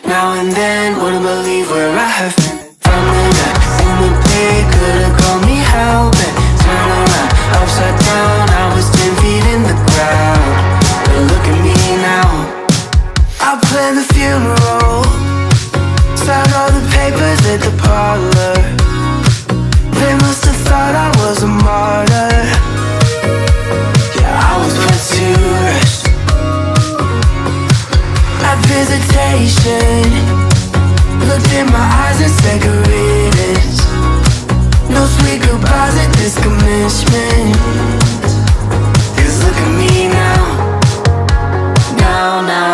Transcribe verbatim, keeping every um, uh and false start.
Now and then, wouldn't believe where I have been. From the night in the play, could've called me help. And turn around, upside down, I was ten feet in the crowd. But look at me now, I planned the funeral, signed all the papers at the parlor. They must have thought I was a martyr. Yeah, I was way too rushed. At visitation, looked in my eyes and said greetings. No sweet goodbyes at this commencement. 'Cause look at me now, now, now.